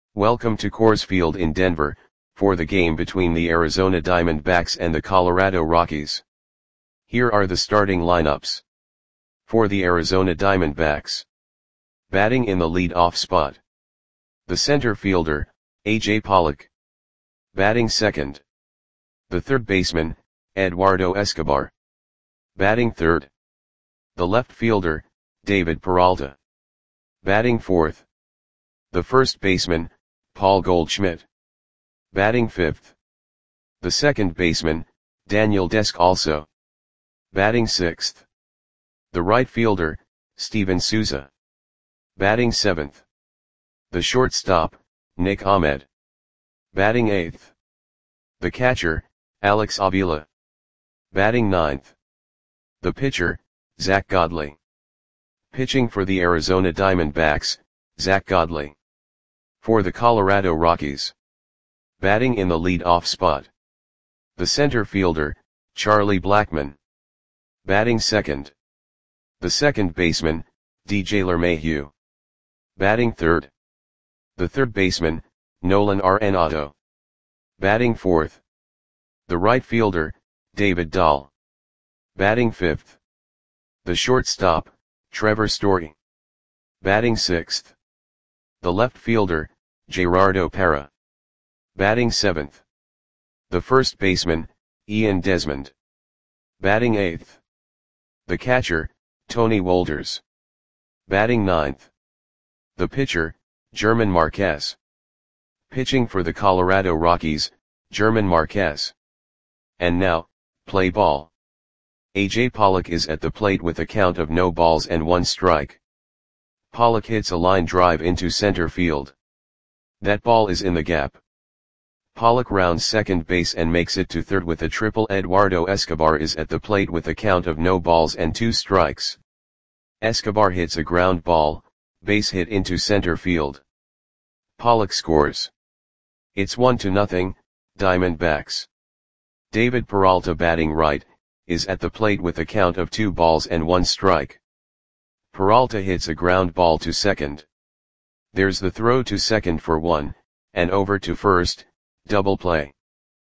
Welcome to Coors Field in Denver, for the game between the Arizona Diamondbacks and the Colorado Rockies. Here are the starting lineups. For the Arizona Diamondbacks. Batting in the lead-off spot. The center fielder, A.J. Pollock. Batting second. The third baseman, Eduardo Escobar. Batting third. The left fielder, David Peralta. Batting fourth. The first baseman, Paul Goldschmidt. Batting fifth. The second baseman, Daniel Descalso. Batting sixth. The right fielder, Steven Souza. Batting seventh. The shortstop, Nick Ahmed. Batting eighth. The catcher, Alex Avila. Batting ninth. The pitcher, Zack Godley. Pitching for the Arizona Diamondbacks, Zack Godley. For the Colorado Rockies. Batting in the lead-off spot. The center fielder, Charlie Blackmon. Batting second. The second baseman, DJ LeMahieu. Batting third. The third baseman, Nolan Arenado. Batting fourth. The right fielder, David Dahl. Batting fifth. The shortstop, Trevor Story. Batting sixth. The left fielder, Gerardo Parra. Batting seventh. The first baseman, Ian Desmond. Batting eighth. The catcher, Tony Wolders. Batting ninth. The pitcher, German Marquez. Pitching for the Colorado Rockies, German Marquez. And now, play ball. A.J. Pollock is at the plate with a count of no balls and one strike. Pollock hits a line drive into center field. That ball is in the gap. Pollock rounds second base and makes it to third with a triple. Eduardo Escobar is at the plate with a count of no balls and two strikes. Escobar hits a ground ball, base hit into center field. Pollock scores. It's 1-0, Diamondbacks. David Peralta, batting right, is at the plate with a count of 2 balls and 1 strike. Peralta hits a ground ball to second. There's the throw to second for 1, and over to first, double play.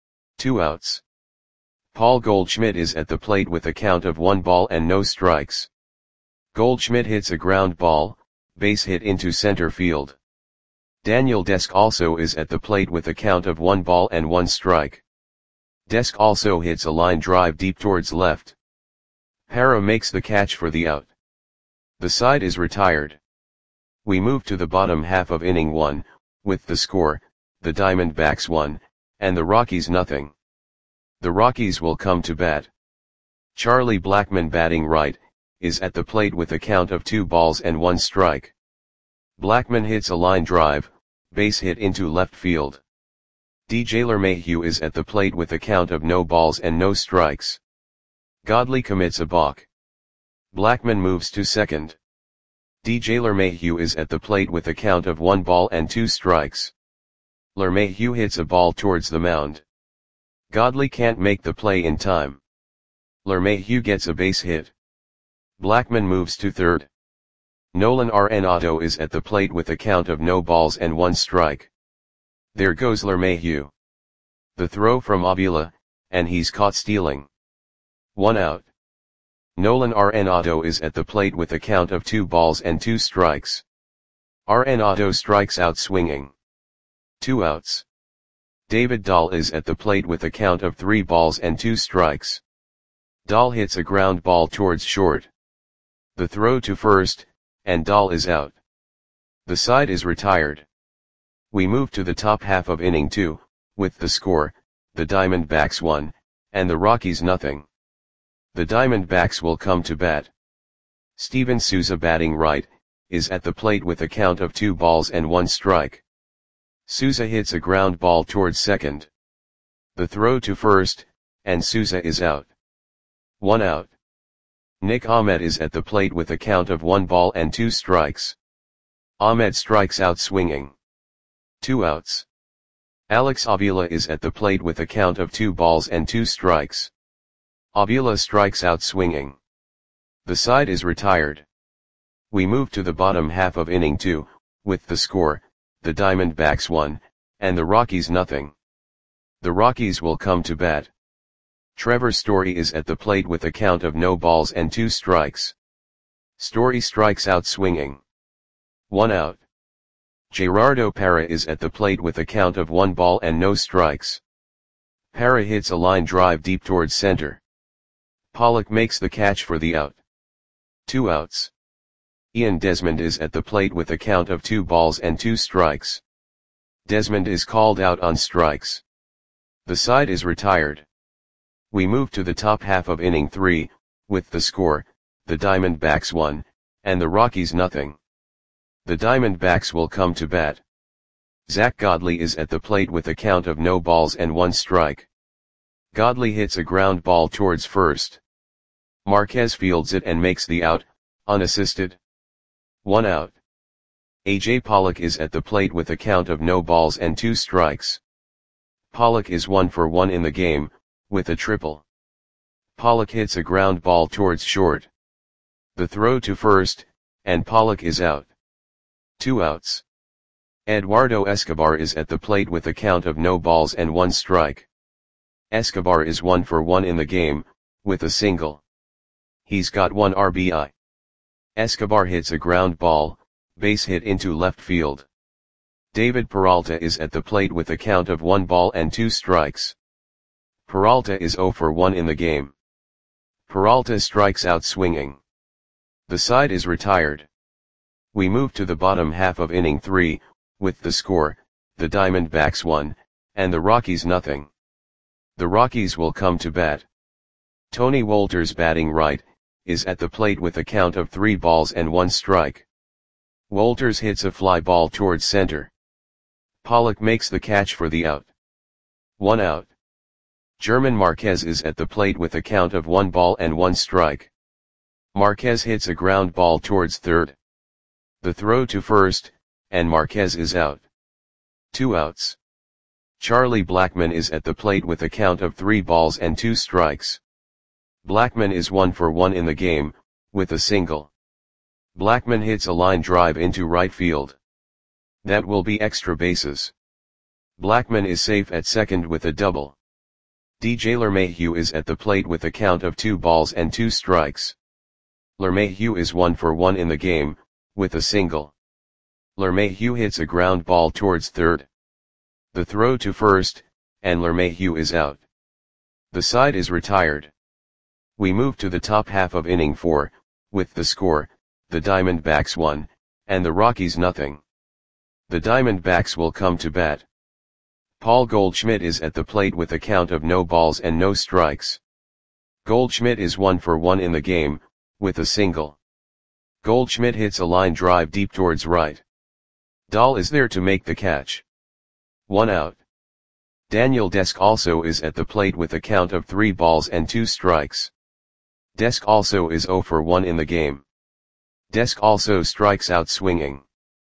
2 outs. Paul Goldschmidt is at the plate with a count of 1 ball and no strikes. Goldschmidt hits a ground ball, base hit into center field. Daniel Descalso is at the plate with a count of 1 ball and 1 strike. Descalso hits a line drive deep towards left. Parra makes the catch for the out. The side is retired. We move to the bottom half of inning 1, with the score, the Diamondbacks 1, and the Rockies 0. The Rockies will come to bat. Charlie Blackmon, batting right, is at the plate with a count of 2 balls and 1 strike. Blackmon hits a line drive, base hit into left field. DJ LeMahieu is at the plate with a count of no balls and no strikes. Godley commits a balk. Blackmon moves to second. DJ LeMahieu is at the plate with a count of 1 ball and 2 strikes. LeMahieu hits a ball towards the mound. Godley can't make the play in time. LeMahieu gets a base hit. Blackmon moves to third. Nolan Arenado is at the plate with a count of no balls and 1 strike. There goes LeMahieu. The throw from Avila, and he's caught stealing. 1 out. Nolan Arenado is at the plate with a count of 2 balls and 2 strikes. Arenado strikes out swinging. 2 outs. David Dahl is at the plate with a count of 3 balls and 2 strikes. Dahl hits a ground ball towards short. The throw to first, and Dahl is out. The side is retired. We move to the top half of inning 2, with the score, the Diamondbacks 1, and the Rockies 0. The Diamondbacks will come to bat. Steven Souza, batting right, is at the plate with a count of 2 balls and 1 strike. Souza hits a ground ball towards second. The throw to first, and Souza is out. 1 out. Nick Ahmed is at the plate with a count of 1 ball and 2 strikes. Ahmed strikes out swinging. 2 outs. Alex Avila is at the plate with a count of 2 balls and 2 strikes. Avila strikes out swinging. The side is retired. We move to the bottom half of inning 2, with the score, the Diamondbacks 1, and the Rockies nothing. The Rockies will come to bat. Trevor Story is at the plate with a count of no balls and 2 strikes. Story strikes out swinging. 1 out. Gerardo Parra is at the plate with a count of 1 ball and no strikes. Parra hits a line drive deep towards center. Pollock makes the catch for the out. 2 outs. Ian Desmond is at the plate with a count of 2 balls and 2 strikes. Desmond is called out on strikes. The side is retired. We move to the top half of inning 3, with the score, the Diamondbacks 1, and the Rockies nothing. The Diamondbacks will come to bat. Zach Godley is at the plate with a count of no balls and 1 strike. Godley hits a ground ball towards first. Marquez fields it and makes the out, unassisted. 1 out. A.J. Pollock is at the plate with a count of no balls and 2 strikes. Pollock is 1 for 1 in the game, with a triple. Pollock hits a ground ball towards short. The throw to first, and Pollock is out. 2 outs. Eduardo Escobar is at the plate with a count of no balls and 1 strike. Escobar is 1 for 1 in the game, with a single. He's got 1 RBI. Escobar hits a ground ball, base hit into left field. David Peralta is at the plate with a count of 1 ball and 2 strikes. Peralta is 0 for 1 in the game. Peralta strikes out swinging. The side is retired. We move to the bottom half of inning 3, with the score, the Diamondbacks 1, and the Rockies nothing. The Rockies will come to bat. Tony Wolters batting right, is at the plate with a count of 3 balls and 1 strike. Wolters hits a fly ball towards center. Pollock makes the catch for the out. 1 out. German Marquez is at the plate with a count of 1 ball and 1 strike. Marquez hits a ground ball towards third. The throw to first, and Marquez is out. 2 outs. Charlie Blackmon is at the plate with a count of 3 balls and 2 strikes. Blackmon is 1 for 1 in the game, with a single. Blackmon hits a line drive into right field. That will be extra bases. Blackmon is safe at second with a double. DJ LeMahieu is at the plate with a count of 2 balls and 2 strikes. LeMahieu is 1 for 1 in the game, with a single. LeMahieu hits a ground ball towards third. The throw to first, and LeMahieu is out. The side is retired. We move to the top half of inning 4, with the score, the Diamondbacks 1, and the Rockies nothing. The Diamondbacks will come to bat. Paul Goldschmidt is at the plate with a count of no balls and no strikes. Goldschmidt is 1 for 1 in the game, with a single. Goldschmidt hits a line drive deep towards right. Dahl is there to make the catch. 1 out. Daniel Desk also is at the plate with a count of 3 balls and 2 strikes. Desk also is 0 for 1 in the game. Desk also strikes out swinging.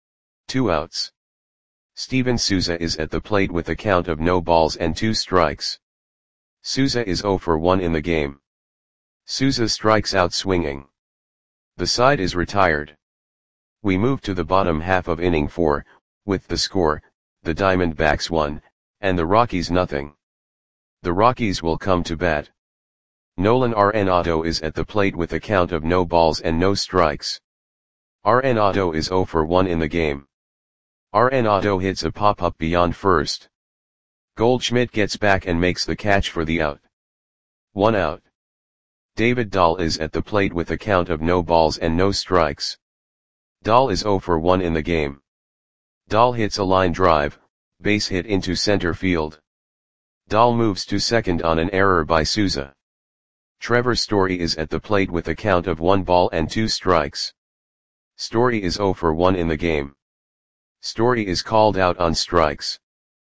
2 outs. Steven Souza is at the plate with a count of no balls and 2 strikes. Souza is 0 for 1 in the game. Souza strikes out swinging. The side is retired. We move to the bottom half of inning 4, with the score, the Diamondbacks 1, and the Rockies nothing. The Rockies will come to bat. Nolan Arenado is at the plate with a count of no balls and no strikes. Arenado is 0 for 1 in the game. Arenado hits a pop-up beyond first. Goldschmidt gets back and makes the catch for the out. 1 out. David Dahl is at the plate with a count of no balls and no strikes. Dahl is 0 for 1 in the game. Dahl hits a line drive, base hit into center field. Dahl moves to second on an error by Souza. Trevor Story is at the plate with a count of 1 ball and 2 strikes. Story is 0 for 1 in the game. Story is called out on strikes.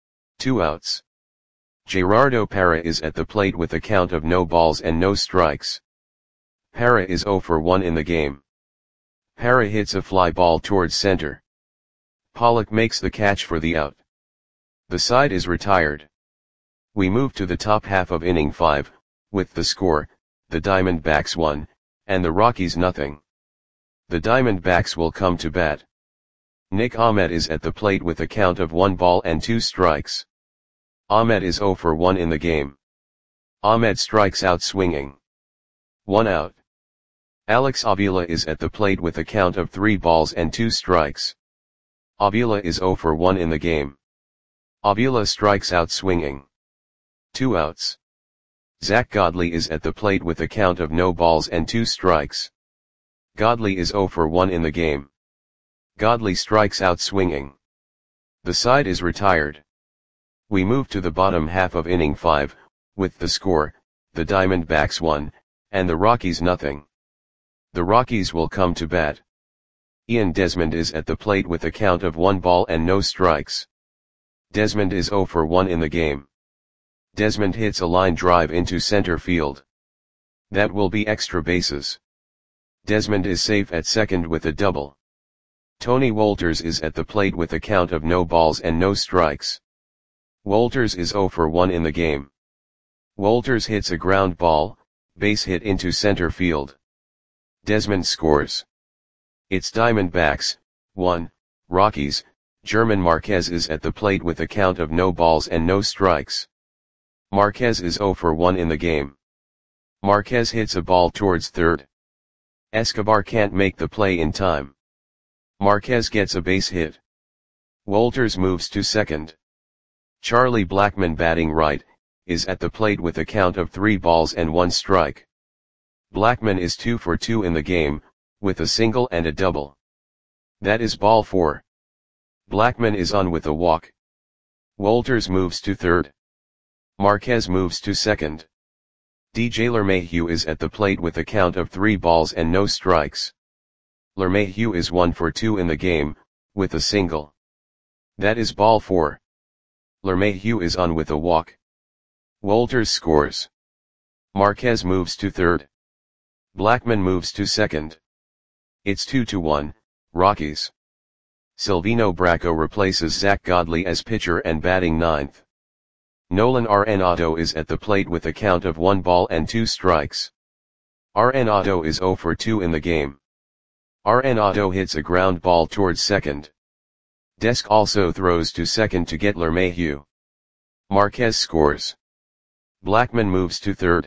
2 outs. Gerardo Parra is at the plate with a count of no balls and no strikes. Parra is 0 for 1 in the game. Parra hits a fly ball towards center. Pollock makes the catch for the out. The side is retired. We move to the top half of inning 5, with the score, the Diamondbacks 1, and the Rockies nothing. The Diamondbacks will come to bat. Nick Ahmed is at the plate with a count of 1 ball and 2 strikes. Ahmed is 0 for 1 in the game. Ahmed strikes out swinging. 1 out. Alex Avila is at the plate with a count of 3 balls and 2 strikes. Avila is 0 for 1 in the game. Avila strikes out swinging. 2 outs. Zach Godley is at the plate with a count of no balls and 2 strikes. Godley is 0 for 1 in the game. Godley strikes out swinging. The side is retired. We move to the bottom half of inning 5, with the score, the Diamondbacks 1, and the Rockies nothing. The Rockies will come to bat. Ian Desmond is at the plate with a count of 1 ball and no strikes. Desmond is 0 for 1 in the game. Desmond hits a line drive into center field. That will be extra bases. Desmond is safe at second with a double. Tony Wolters is at the plate with a count of no balls and no strikes. Wolters is 0 for 1 in the game. Wolters hits a ground ball, base hit into center field. Desmond scores. It's Diamondbacks, 1, Rockies. German Marquez is at the plate with a count of no balls and no strikes. Marquez is 0 for 1 in the game. Marquez hits a ball towards third. Escobar can't make the play in time. Marquez gets a base hit. Wolters moves to second. Charlie Blackmon, batting right, is at the plate with a count of 3 balls and 1 strike. Blackmon is 2 for 2 in the game, with a single and a double. That is ball 4. Blackmon is on with a walk. Wolters moves to third. Marquez moves to second. DJ LeMahieu is at the plate with a count of 3 balls and no strikes. LeMahieu is 1 for 2 in the game, with a single. That is ball 4. LeMahieu is on with a walk. Wolters scores. Marquez moves to third. Blackmon moves to second. It's 2-1, Rockies. Silvino Bracco replaces Zach Godley as pitcher and batting ninth. Nolan Arenado is at the plate with a count of 1 ball and 2 strikes. Arenado is 0 for 2 in the game. Arenado hits a ground ball towards second. Desk also throws to second to get LeMahieu. Marquez scores. Blackmon moves to third.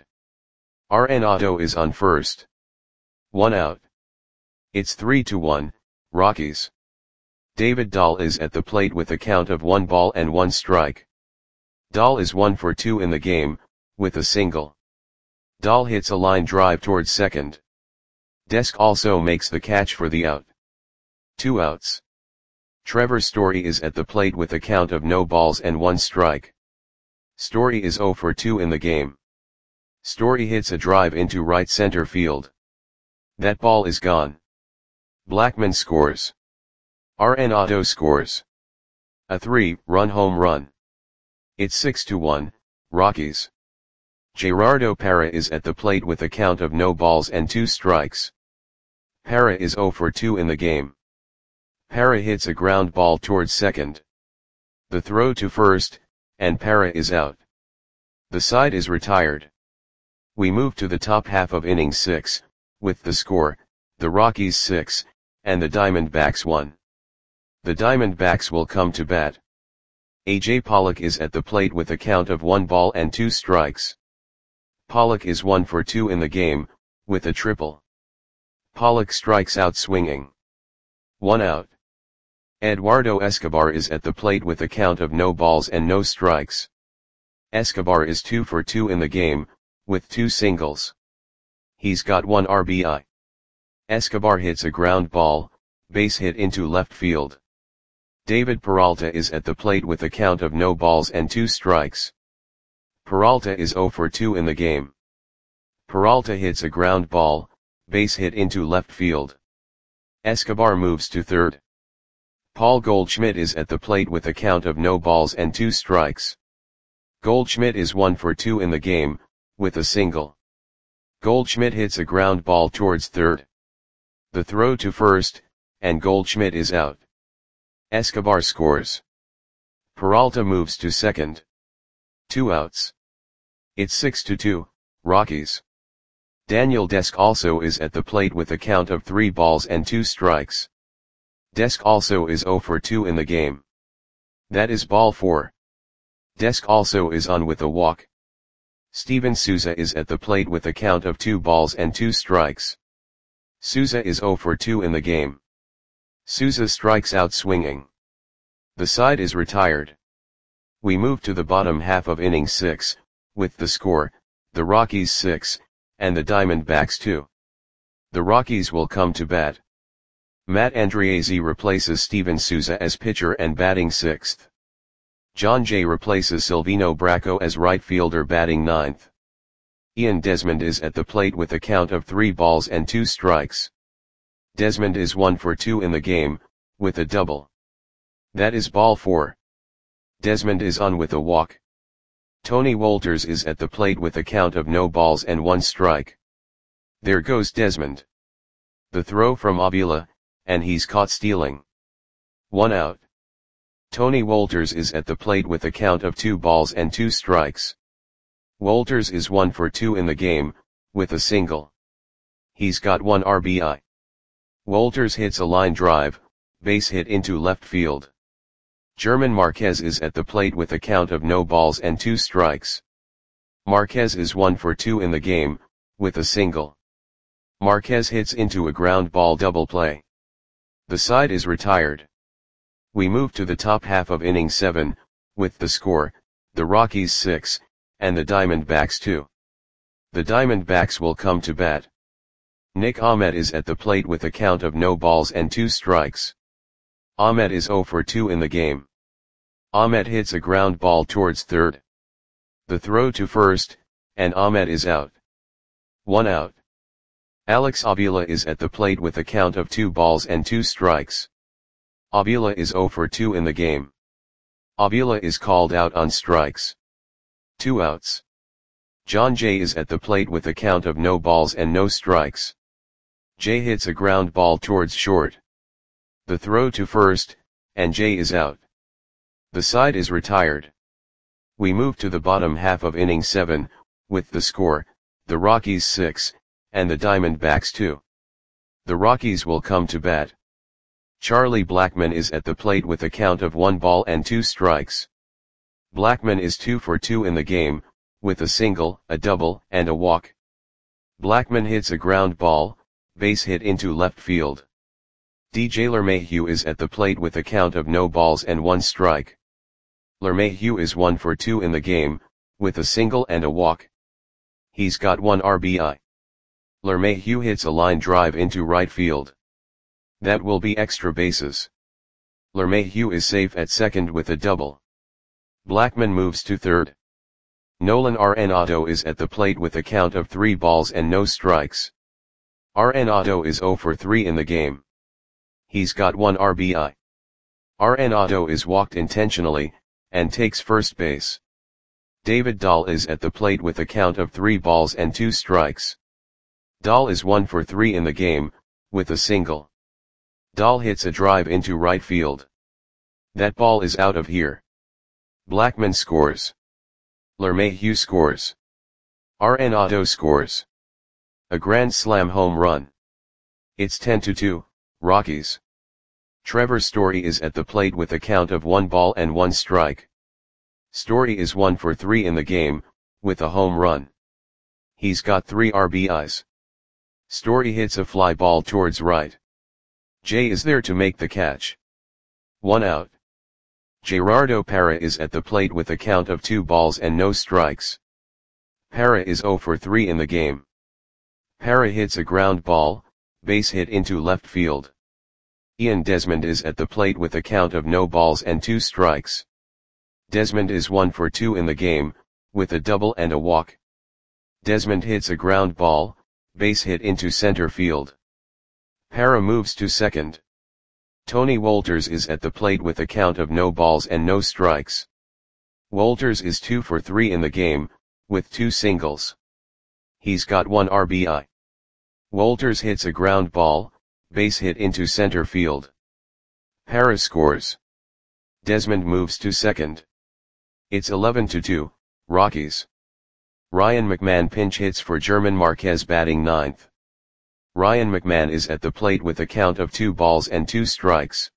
Arenado is on first. 1 out. It's 3-1, Rockies. David Dahl is at the plate with a count of 1 ball and 1 strike. Dahl is 1 for 2 in the game, with a single. Dahl hits a line drive towards second. Desk also makes the catch for the out. 2 outs. Trevor Story is at the plate with a count of no balls and 1 strike. Story is 0 for 2 in the game. Story hits a drive into right center field. That ball is gone. Blackmon scores. Arenado scores. A 3-run home run. It's 6-1, Rockies. Gerardo Parra is at the plate with a count of no balls and 2 strikes. Parra is 0 for 2 in the game. Parra hits a ground ball towards second. The throw to first, and Parra is out. The side is retired. We move to the top half of inning 6, with the score, the Rockies 6, and the Diamondbacks 1. The Diamondbacks will come to bat. A.J. Pollock is at the plate with a count of 1 ball and 2 strikes. Pollock is 1 for 2 in the game, with a triple. Pollock strikes out swinging. 1 out. Eduardo Escobar is at the plate with a count of no balls and no strikes. Escobar is 2 for 2 in the game, with 2 singles. He's got 1 RBI. Escobar hits a ground ball, base hit into left field. David Peralta is at the plate with a count of no balls and 2 strikes. Peralta is 0 for 2 in the game. Peralta hits a ground ball, base hit into left field. Escobar moves to third. Paul Goldschmidt is at the plate with a count of no balls and 2 strikes. Goldschmidt is 1 for 2 in the game, with a single. Goldschmidt hits a ground ball towards third. The throw to first, and Goldschmidt is out. Escobar scores. Peralta moves to second. 2 outs. It's 6-2, Rockies. Daniel Desk also is at the plate with a count of 3 balls and 2 strikes. Desk also is 0 for 2 in the game. That is ball 4. Desk also is on with a walk. Steven Souza is at the plate with a count of 2 balls and 2 strikes. Souza is 0 for 2 in the game. Souza strikes out swinging. The side is retired. We move to the bottom half of inning 6, with the score, the Rockies 6, and the Diamondbacks 2. The Rockies will come to bat. Matt Andriese replaces Steven Souza as pitcher and batting 6th. John Jay replaces Silvino Bracco as right fielder batting 9th. Ian Desmond is at the plate with a count of 3 balls and 2 strikes. Desmond is 1 for 2 in the game, with a double. That is ball 4. Desmond is on with a walk. Tony Wolters is at the plate with a count of no balls and 1 strike. There goes Desmond. The throw from Avila, and he's caught stealing. 1 out. Tony Wolters is at the plate with a count of 2 balls and 2 strikes. Wolters is 1 for 2 in the game, with a single. He's got 1 RBI. Wolters hits a line drive, base hit into left field. German Marquez is at the plate with a count of no balls and 2 strikes. Marquez is 1 for 2 in the game, with a single. Marquez hits into a ground ball double play. The side is retired. We move to the top half of inning 7, with the score, the Rockies 6, and the Diamondbacks 2. The Diamondbacks will come to bat. Nick Ahmed is at the plate with a count of no balls and 2 strikes. Ahmed is 0 for 2 in the game. Ahmed hits a ground ball towards third. The throw to first, and Ahmed is out. 1 out. Alex Avila is at the plate with a count of 2 balls and 2 strikes. Avila is 0 for 2 in the game. Avila is called out on strikes. 2 outs. John Jay is at the plate with a count of no balls and no strikes. Jay hits a ground ball towards short. The throw to first, and Jay is out. The side is retired. We move to the bottom half of inning 7, with the score, the Rockies 6, and the Diamondbacks 2. The Rockies will come to bat. Charlie Blackmon is at the plate with a count of 1 ball and 2 strikes. Blackmon is 2 for 2 in the game, with a single, a double, and a walk. Blackmon hits a ground ball, base hit into left field. DJ LeMahieu is at the plate with a count of no balls and 1 strike. LeMahieu is 1 for 2 in the game, with a single and a walk. He's got 1 RBI. LeMahieu hits a line drive into right field. That will be extra bases. LeMahieu is safe at second with a double. Blackmon moves to third. Nolan Arenado is at the plate with a count of 3 balls and no strikes. Arenado is 0 for 3 in the game. He's got 1 RBI. Arenado is walked intentionally, and takes first base. David Dahl is at the plate with a count of 3 balls and 2 strikes. Dahl is 1 for 3 in the game, with a single. Dahl hits a drive into right field. That ball is out of here. Blackmon scores. LeMahieu scores. Arenado scores. A grand slam home run. It's 10-2, Rockies. Trevor Story is at the plate with a count of 1 ball and 1 strike. Story is 1 for 3 in the game, with a home run. He's got 3 RBIs. Story hits a fly ball towards right. Jay is there to make the catch. 1 out. Gerardo Parra is at the plate with a count of 2 balls and no strikes. Parra is 0 for 3 in the game. Parra hits a ground ball, base hit into left field. Ian Desmond is at the plate with a count of no balls and 2 strikes. Desmond is 1 for 2 in the game, with a double and a walk. Desmond hits a ground ball, base hit into center field. Parra moves to second. Tony Wolters is at the plate with a count of no balls and no strikes. Wolters is 2 for 3 in the game, with 2 singles. He's got 1 RBI. Wolters hits a ground ball, base hit into center field. Parra scores. Desmond moves to second. It's 11-2, Rockies. Ryan McMahon pinch hits for German Marquez batting 9th. Ryan McMahon is at the plate with a count of 2 balls and 2 strikes.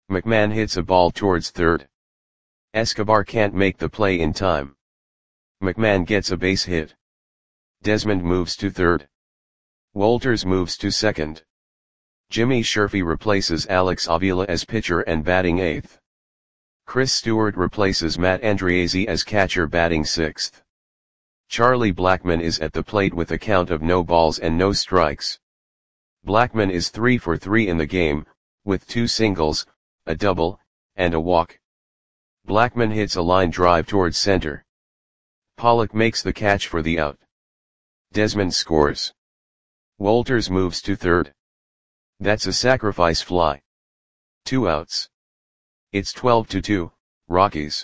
McMahon hits a ball towards third. Escobar can't make the play in time. McMahon gets a base hit. Desmond moves to third. Wolters moves to second. Jimmy Sherfy replaces Alex Avila as pitcher and batting eighth. Chris Stewart replaces Matt Andriese as catcher batting sixth. Charlie Blackmon is at the plate with a count of no balls and no strikes. Blackmon is 3 for 3 in the game, with 2 singles, a double, and a walk. Blackmon hits a line drive towards center. Pollock makes the catch for the out. Desmond scores. Wolters moves to third. That's a sacrifice fly. 2 outs. It's 12-2, Rockies.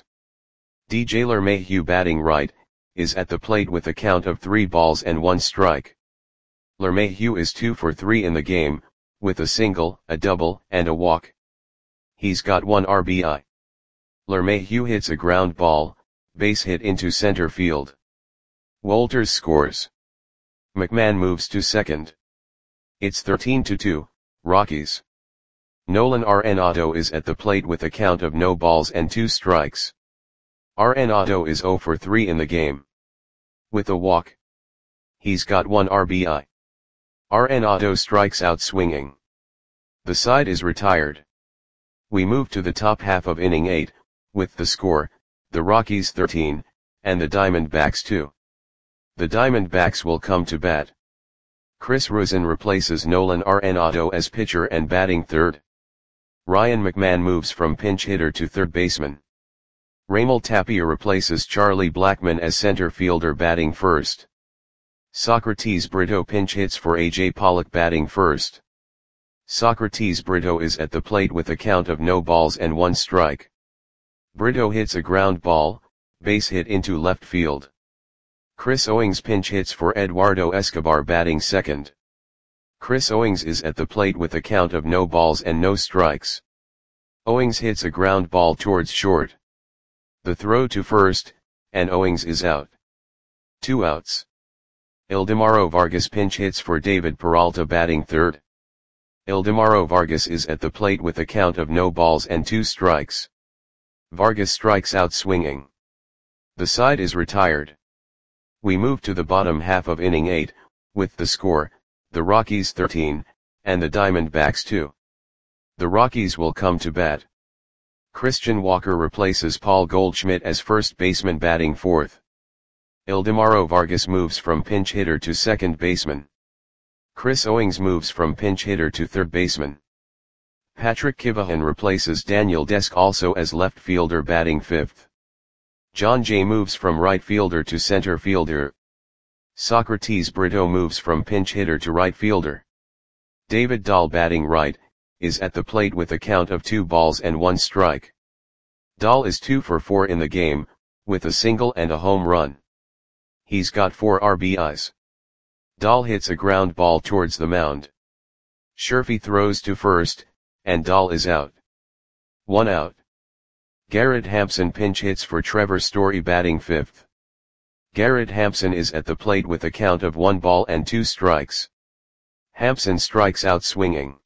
DJ LeMahieu batting right, is at the plate with a count of 3 balls and 1 strike. LeMahieu is 2 for 3 in the game, with a single, a double, and a walk. He's got 1 RBI. LeMahieu hits a ground ball, base hit into center field. Wolters scores. McMahon moves to second. It's 13-2, Rockies. Nolan Arenado is at the plate with a count of no balls and 2 strikes. Arenado is 0 for 3 in the game. With a walk. He's got 1 RBI. Arenado strikes out swinging. The side is retired. We move to the top half of inning 8, with the score, the Rockies 13, and the Diamondbacks 2. The Diamondbacks will come to bat. Chris Rosen replaces Nolan Arenado as pitcher and batting third. Ryan McMahon moves from pinch hitter to third baseman. Raimel Tapia replaces Charlie Blackmon as center fielder batting first. Socrates Brito pinch hits for A.J. Pollock batting first. Socrates Brito is at the plate with a count of no balls and 1 strike. Brito hits a ground ball, base hit into left field. Chris Owings pinch hits for Eduardo Escobar batting second. Chris Owings is at the plate with a count of no balls and no strikes. Owings hits a ground ball towards short. The throw to first, and Owings is out. 2 outs. Ildemaro Vargas pinch hits for David Peralta batting third. Ildemaro Vargas is at the plate with a count of no balls and 2 strikes. Vargas strikes out swinging. The side is retired. We move to the bottom half of inning 8, with the score, the Rockies 13, and the Diamondbacks 2. The Rockies will come to bat. Christian Walker replaces Paul Goldschmidt as first baseman batting fourth. Ildemaro Vargas moves from pinch hitter to second baseman. Chris Owings moves from pinch hitter to third baseman. Patrick Kivahan replaces Daniel Desk also as left fielder batting fifth. John Jay moves from right fielder to center fielder. Socrates Brito moves from pinch hitter to right fielder. David Dahl batting right, is at the plate with a count of 2 balls and 1 strike. Dahl is 2 for 4 in the game, with a single and a home run. He's got 4 RBIs. Dahl hits a ground ball towards the mound. Sherfy throws to first, and Dahl is out. 1 out. Garrett Hampson pinch hits for Trevor Story batting fifth. Garrett Hampson is at the plate with a count of 1 ball and 2 strikes. Hampson strikes out swinging.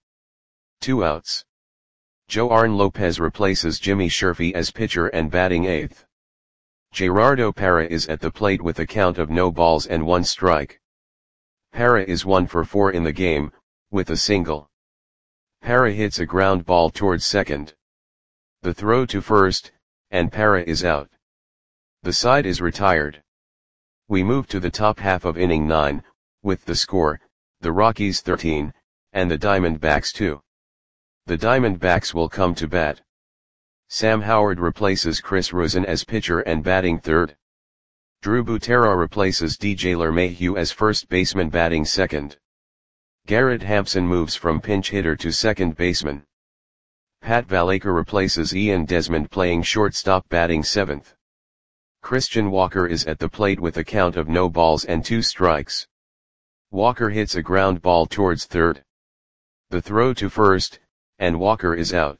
2 outs. Joarn Lopez replaces Jimmy Sherfy as pitcher and batting eighth. Gerardo Parra is at the plate with a count of no balls and 1 strike. Parra is 1 for 4 in the game, with a single. Parra hits a ground ball towards second. The throw to first, and Parra is out. The side is retired. We move to the top half of inning 9, with the score, the Rockies 13, and the Diamondbacks 2. The Diamondbacks will come to bat. Sam Howard replaces Chris Rosen as pitcher and batting third. Drew Butera replaces DJ LeMahieu as first baseman batting second. Garrett Hampson moves from pinch hitter to second baseman. Pat Valaker replaces Ian Desmond playing shortstop batting seventh. Christian Walker is at the plate with a count of no balls and 2 strikes. Walker hits a ground ball towards third. The throw to first, and Walker is out.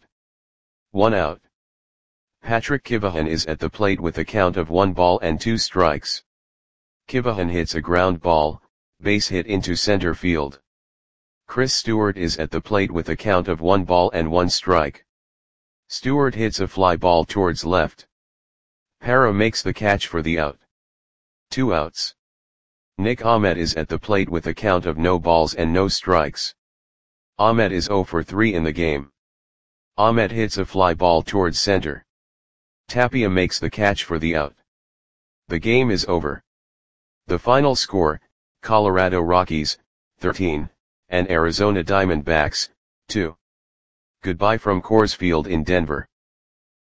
1 out. Patrick Kivahan is at the plate with a count of 1 ball and 2 strikes. Kivahan hits a ground ball, base hit into center field. Chris Stewart is at the plate with a count of 1 ball and 1 strike. Stewart hits a fly ball towards left. Para makes the catch for the out. 2 outs. Nick Ahmed is at the plate with a count of no balls and no strikes. Ahmed is 0 for 3 in the game. Ahmed hits a fly ball towards center. Tapia makes the catch for the out. The game is over. The final score, Colorado Rockies, 13, and Arizona Diamondbacks, 2. Goodbye from Coors Field in Denver.